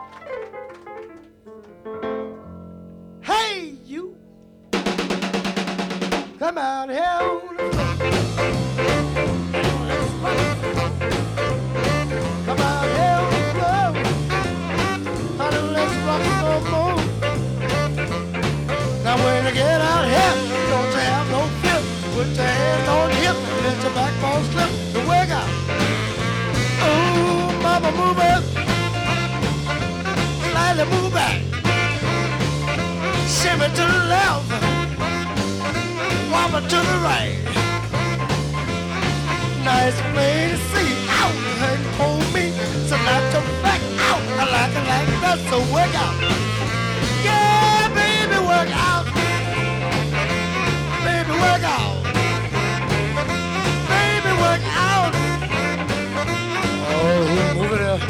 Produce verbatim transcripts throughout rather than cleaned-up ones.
Hey, you, come out here on the floor. Come out here on the floor. Honey, let's rock some more. Now when you get out here, don't you have no fear. Put your hands on the hip and let your backbone slip. The work out. Oh, mama, move up. Slightly move back. Shimmy to the left. Wobble to the right. Nice plain to see. Out and pull me. So knock your back out. I like it like that. So work out. Yeah, baby, work out. Baby, work out. Baby, work out. Oh, move it up.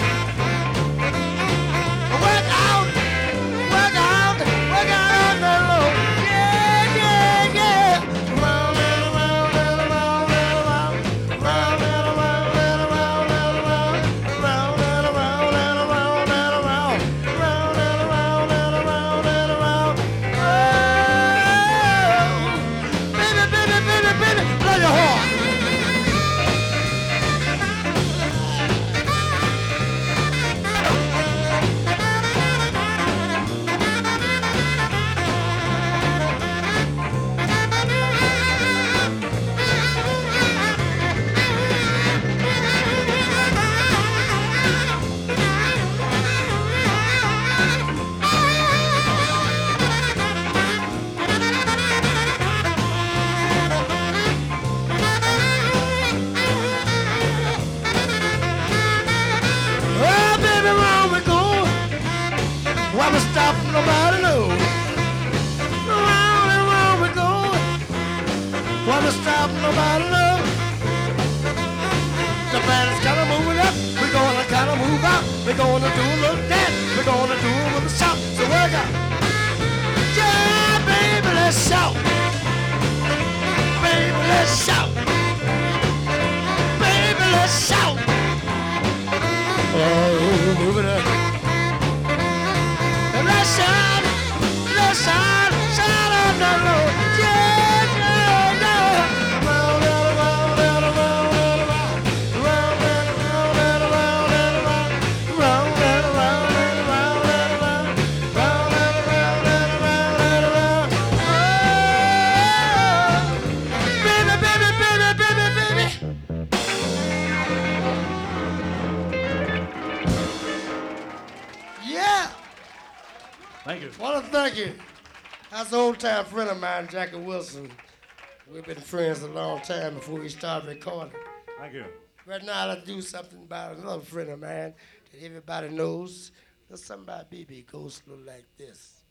Work out. Work out. Work out on the low. Yeah, yeah, yeah. Round and around and around and around. Round and around and around and around. Round and around and around and around. Round and around and around and around. Oh, baby, baby, baby, baby, blow your horn. Oh, baby, round we go. Why we stop, nobody knows. Round and round we go. Why we stop, nobody knows. The band is kinda moving up. We're gonna kinda move out. We're gonna do a little dance. We're gonna do it with a shout. So work out. Yeah, baby, let's shout. Baby, let's shout. Baby, let's shout. Oh, move it up. Let's shout, let's shout, shout out the Lord. Yeah, yeah, yeah. Round and around and around and around. Round and around and around and around. Round and around and around and around. Round and around and around and around. Oh, baby, baby, baby, baby, baby. Yeah. Thank you. Want to thank you. That's an old time friend of mine, Jackie Wilson. We've been friends a long time before we started recording. Thank you. Right now, let's do something about another friend of mine that everybody knows. There's something about B B goes a little like this.